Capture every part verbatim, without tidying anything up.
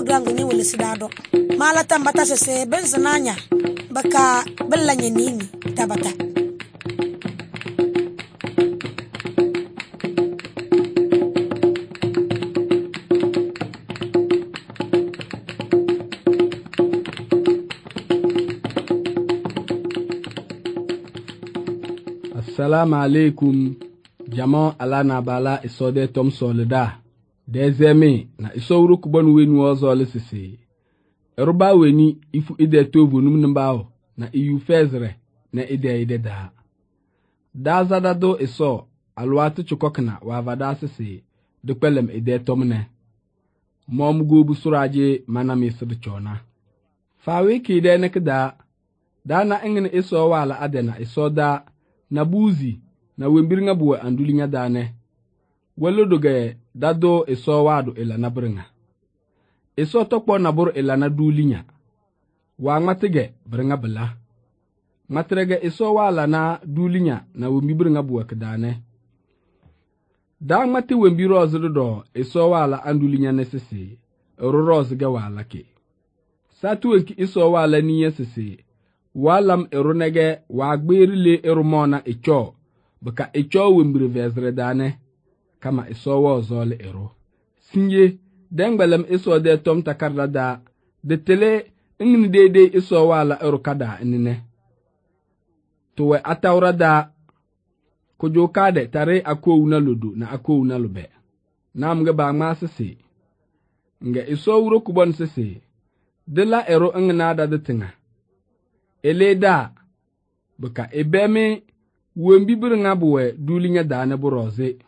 udangu ni wele sidado mala tambata sese benzinanya baka belanya nini tabata. Assalamu alaikum jama ala na bala isode tom solida dezemi na isowru kubon wenu ozole sisi eruba weni ifu ide tovu num nmbao na iyu fezre na ide ide da da zadado iso alwatu chukokna wa vada sisi de kwelem ide tomne mom gobu suraje mana misir chona fa wiki de nekda da na engene iso wala adena iso da na buzi na wembirnga buwa andulinya dane welo doge dado iso wadu ila na bringa iso tokpo na bur ila na dulinya wa matige bringa bala matrege iso wala na dulinya na wembi bringa buwa kdane da mati wembi rozdo do iso wala andulinya nesisi roroz ga wala ke satu enki iso wala niya sisi walam erunege wa gberile erumona echo baka echo wembire vezre dane kama iso wo zole ero sinye dengbalem iso de tom takarda da de tele ngini dede iso wala eru kada nne towe atawra da kujo kade tare akowuna lodo na akowuna lobe namge ba masisi nge iso wuro kubon sisi de la ero ngina da de tinga eleda baka ebeme wembi birnga buwe dulinya dane buroze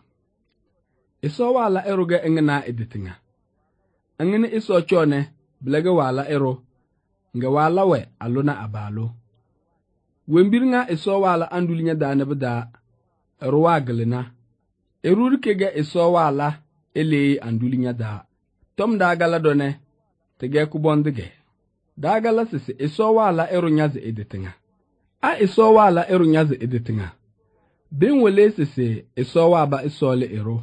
iso wala eruga engna editinga angene iso chone blege wala ero nge wala we aluna abalo wembirnga iso wala andulinya dane beda ruwaglina erurkege iso wala ele andulinya da tom da gala done tege kubondige dagala sisi iso wala eru nyazi editinga a iso wala eru nyazi editinga bin wele sisi iso waba iso le eru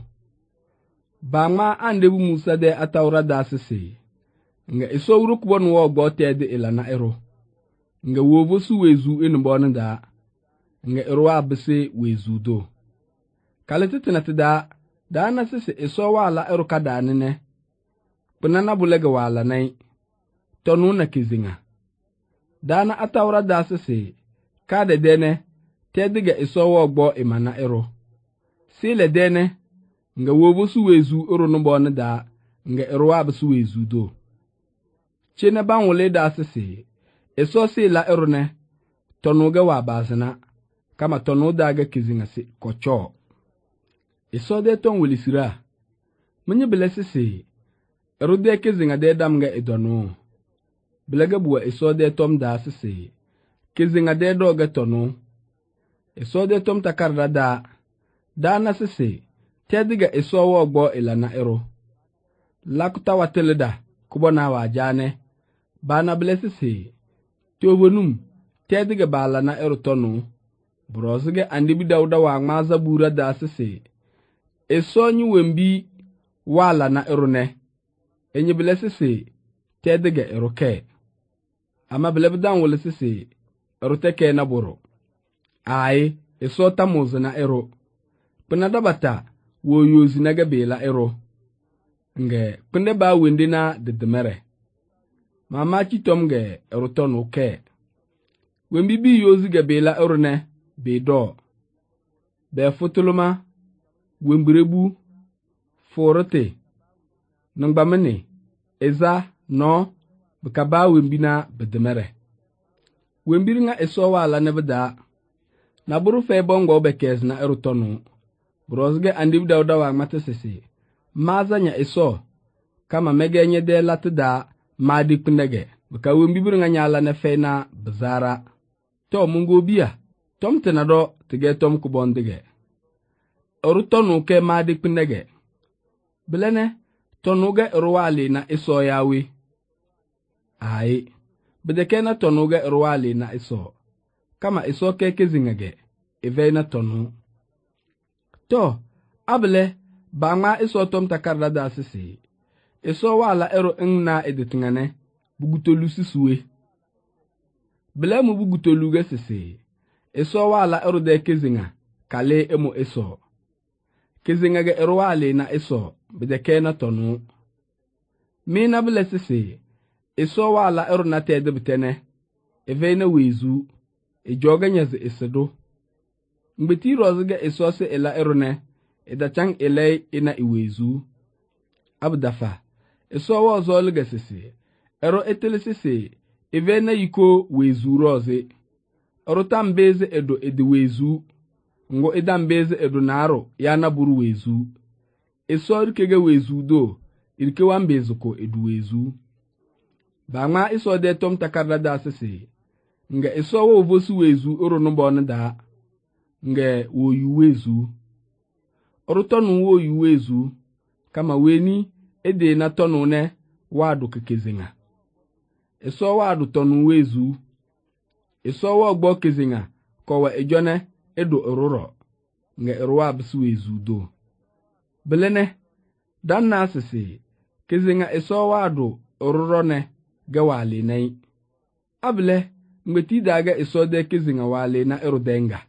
ba ma andebu musa de atawra da sisi nga iso wuru kubon wo gbote de ilana eru nga wovo su wezu enubon da nga eru abse wezu do kaletitina tida da na sisi iso wala eru kada nene punana bulega wala nai tonu na kizinga dana atawra da sisi kade dene tediga iso wo gbo imana ero sile dene nga wobo su wezu ero no bon da nga ero ab su wezu do chene banwole da sisi iso sila ero ne tonu ga wa bazana kama tonu da ga kizinga si kocho iso de ton welisira munye bele sisi ero de kizinga de dam ga idonu Bilaga buwa iso de tom da sisi kizinga de doga tonu iso de tom takarda da da na sisi tediga iso wo gbo ilana ero lakuta watelida kubona wajane bana blesisi tobonum tediga bala na ero tonu brozige andibi dauda wa maza bura da sisi iso nyi wembi wala na ero ne enyi blesisi tediga ero ke ama belebdan wole sisi eruteke na boro ai iso tamuzi na ero pina bata wo yozi na gabela ero nge pinde ba wende na dedemere mama chitom nge erutonu ke wembi bi yozi gabela ero ne be do be futuluma wembirebu forote nangbamene eza no baka ba wembina bedemere wembiri nga iso wala ne beda na buru fe bongo bekez na erutonu brozge andi dawda wa matesisi mazanya iso kama megenye de latda madi pnege baka wembiri nga nyala ne fe na bazara to mungo biya tom tenado tige tom kubondige erutonu ke madi pnege belene tonuga erwali na iso yawi ai bedekena tonuga erwali na iso kama iso ke kezingage evena tonu to able ba ma iso tom takarda da sisi iso wala ero ngna editingane bugutolu sisuwe bele mu bugutolu gesese iso wala ero de kezinga kale emo iso kezinga ge ero wale na iso bideke na tonu mina bele sese iso wala ero na te debitene evena wezu ejoga nyaze isedo ngbeti rozge iso se ela ero ne edachang ele ina iwezu abdafa iso wa zol gesese ero etelesese evena yiko wezu roze ero tambeze edo edi wezu ngo edambeze edo naro yana buru wezu iso rikege wezu do irike wambeze ko edu wezu bama iso de tom takarda da sese nga iso wa vosu wezu oro no bon da nga wo yu wezu oro tonu wo yu wezu kama weni ede na tonu ne wadu kekezinga iso wadu tonu wezu iso wa gbo kezinga ko wa ejone edo ororo nga erwa bisu wezu do belene dan na sese kezinga iso wadu ororo ne ga wale nai able ngeti daga iso de kezinga wale na erudenga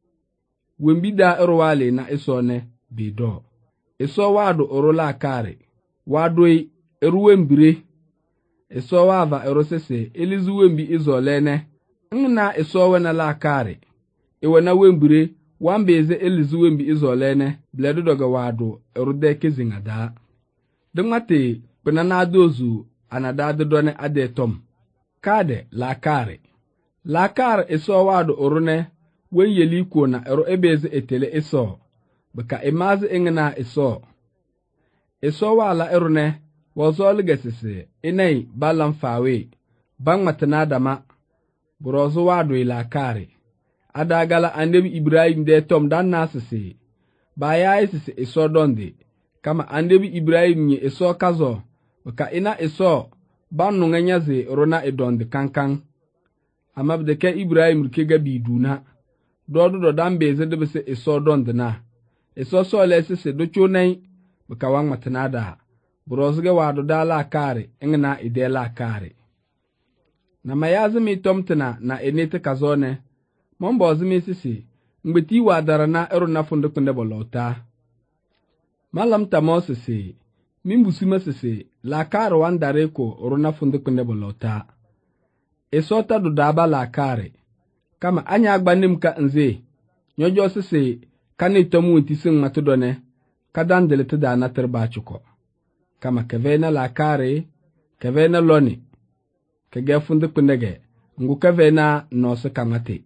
wembida ero wale na iso ne bido iso wadu orola kare wadoi eruwembire iso wava erosese elizuwembi izolene ngna iso wena la kare iwana wembire wambeze elizuwembi izolene bledo doga wadu erude kezinga da dengate penana dozu anada dodone adetom kade la kare la kare iso wadu orune wen yeli ko na ero ebeze etele iso baka imazi ingna iso iso wala erune wazol gesese inai balan fawe bang matana dama burozo wadu ila kare adagala andebi Ibrahim de tom dan nasese baya isese iso donde kama andebi Ibrahim nye iso kazo baka ina iso banu nganyaze rona edonde kankan amabdeke Ibrahim rikega biduna dodo do dambe zede bese iso donde na iso so lesese do chonai baka wang matana da burozge wado dala kare ingna idela kare na mayazimi tomtena na enete kazone mombo zimi sisi ngbeti wadara na ero na funde kunde bolota malam tamosese mimbusima sese la kare wandare ko ero na funde kunde bolota isota do daba la kare kama anya agbanim ka nze nyojo sese kani tomu ntisin matodone kadan delete da na terba chuko kama kevena la kare kevena loni kege funde kunege ngu kevena no se kamate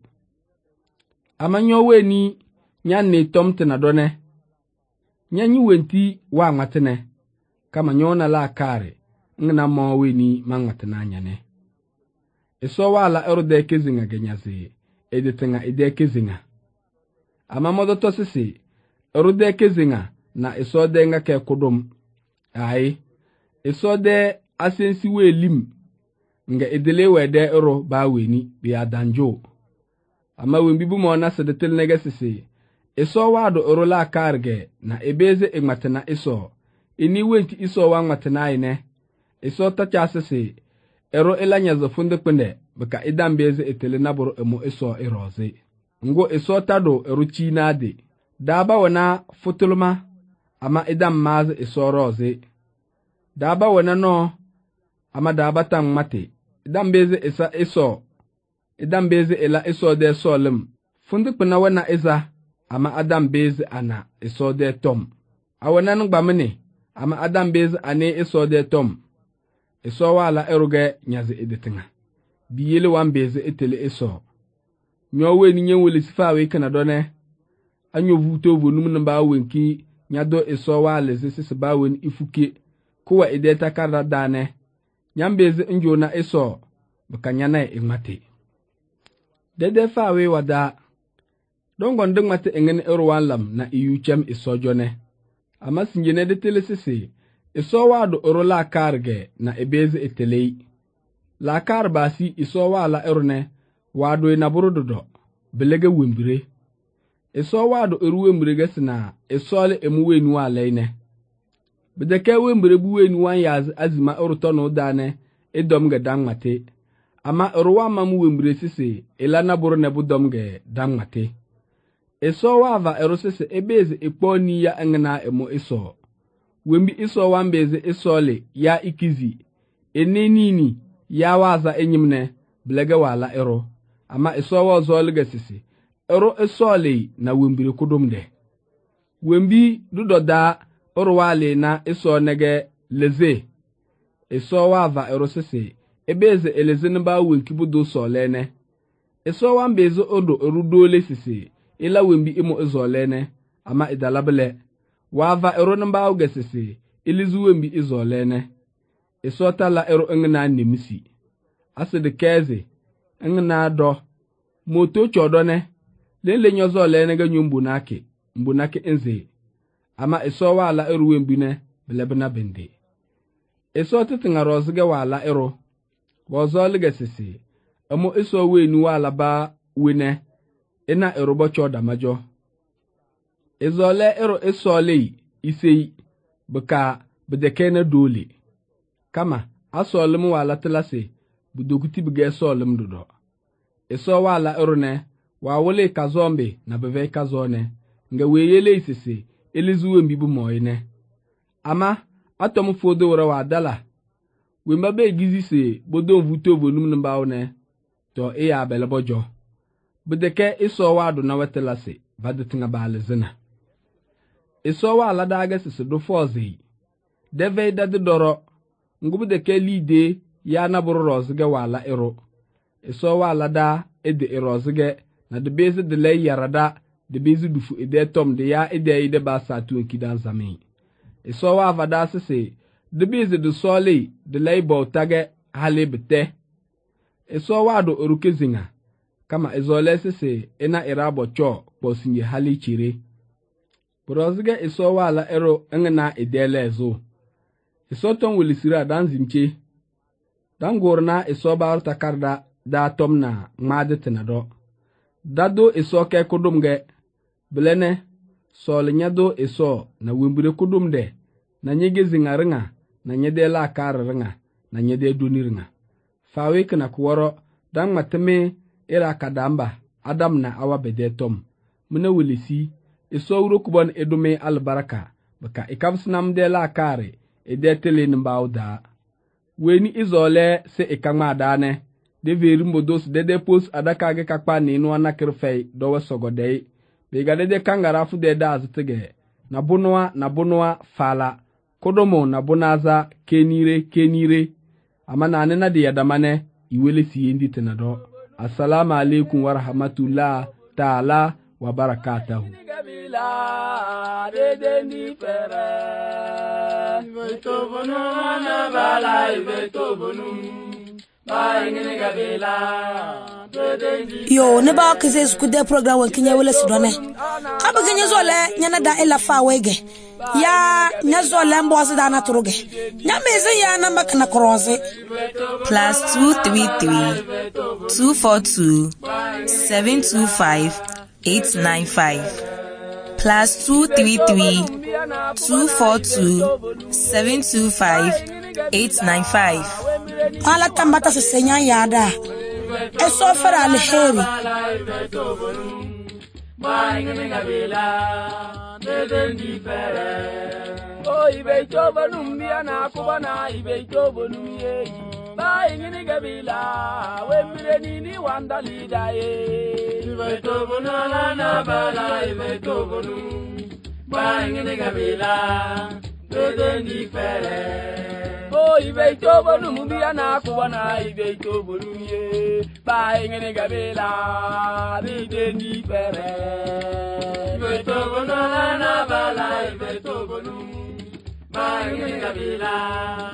amanyo weni nyanne tomte na done nyanyi wenti wa matene kama nyona la kare ngna mo weni mangatena nyane iso wala erde kezinga genyaze editenga ide kezinga ama modoto sisi erde kezinga na iso de nga ke kudum ai iso de asensi welim nga edele wede ero ba weni bi adanjo ama wembibu mo na sedetel nega sisi iso wado ero la karge na ebeze egmatena iso ini wenti iso wa ngmatena ine iso tacha sisi ero elanya zafunde pende baka idambeze etele naboro emo iso eroze ngo iso tado ero chinade daba wana futulma ama idam maz iso roze daba wana no ama daba tang mate idambeze isa iso idambeze ela iso de solim funde pena wana iza ama adambeze ana iso de tom awana ngbamene ama adambeze ane iso de tom iso wala eruge nyaze editinga biyele wambeze etele iso nyowe ni nyewele sifawe kana done anyo vuto vonum namba wenki nyado iso wala zese bawen ifuke kuwa ideta karda dane nyambeze njona iso bakanyana imate dede fawe wada dongon dingmate engen erwanlam na iyuchem iso jone ama sinjene de telesese iso wado oro la karge na ebeze etelei la karbasi iso wala erune wado na burudodo belege wembire iso wado eruwe mbrege sina isole emuwe nu alaine bedeke wembre buwe ni wan yaz azima oruto no dane edom ge dangmate ama ruwa mam wembre sise elana buru ne budom ge dangmate eso wava erosese ebeze ekponi ya engna emo eso wembi iso wambeze isole ya ikizi enenini ya waza enyimne blege wala ero ama iso wazo sisi ero isole na wembire kudomde wembi dudoda orwale na iso nege leze iso wava ero sisi ebeze elezene ba wenkibudo solene iso wambeze odo erudole sisi ila wembi imo izolene ama idalabele wava ero namba ugesisi ilizu wembi izolene isota la ero engna nimisi asede keze engna do moto chodone lele nyozo lene ga nyumbu nake mbunake enze ama iso wala ero wembi ne belebna bende isota tinga rozge wala ero wozo legesisi amo iso wenu wala ba wene ina erobo choda majo izole ero isole isei baka bedekene dole kama asolum wala tlase budoguti bige solum dodo iso wala ero ne wa wole kazombe na beve kazone nga weyele isisi elizuwe mbibu moyne ama atom fodo wora wadala wemba be gizise bodo vuto bonum nbaone to e ya belebojo bedeke iso wadu na wetelase vadetinga balezina iso wala daga sisi do fozi deve dade doro ngubedeke lide ya na buru rozige wala ero iso wala da ede erozige na de beze de le yarada de beze dufu ede tom de ya ede ide ba satu enkidan zami iso wa vada sisi de beze de sole de le bo tage halebete iso wadu orukezinga kama izole sisi ina irabo cho posinye hali chire brozige iso wala ero engna idele zo iso ton wilisira danzimche dangorna iso bar takarda da tomna ngade tenado dado iso ke kudumge blene solnyado iso na wembire kudumde na nyege zingaringa na nyede la karringa na nyede duniringa fawe kana kuworo dang mateme ira kadamba adam na awa bedetom muna wilisi iso wuro kubon edume albaraka baka ikabsnam de la kare edetele nbauda weni izole se ikama dane de veri modos de de pos adaka ge kakpa ni no anakirfei do wesogode be gade de kangara fu de da aztege na bunwa na bunwa fala kodomo na bunaza kenire kenire amana ne na de yadamane iwele siyendi tenado. Assalamu alaikum wa rahmatullah ta'ala wa barakatuhu. Yo ne ba kize skude program wa kinya wala sidone aba kinya zole nyana da ila fa wege ya nya zole mbo asida na turuge nya meze ya na makna crosse plus two three three two four two seven two five eight nine five plus two three three two four two seven two five eight nine five. Ala tambata se senya yada eso fera alheri o ibe toba numbia na kubana ibe toba numye ba ingini gabila we mire ni wanda lidaye ibe toba na na bala ibe toba num ba ingini gabila de ni fere o ibe toba numbia na kubana ibe toba numye ba ingini gabila de ni fere ibe toba na na bala ibe toba num ba ingini gabila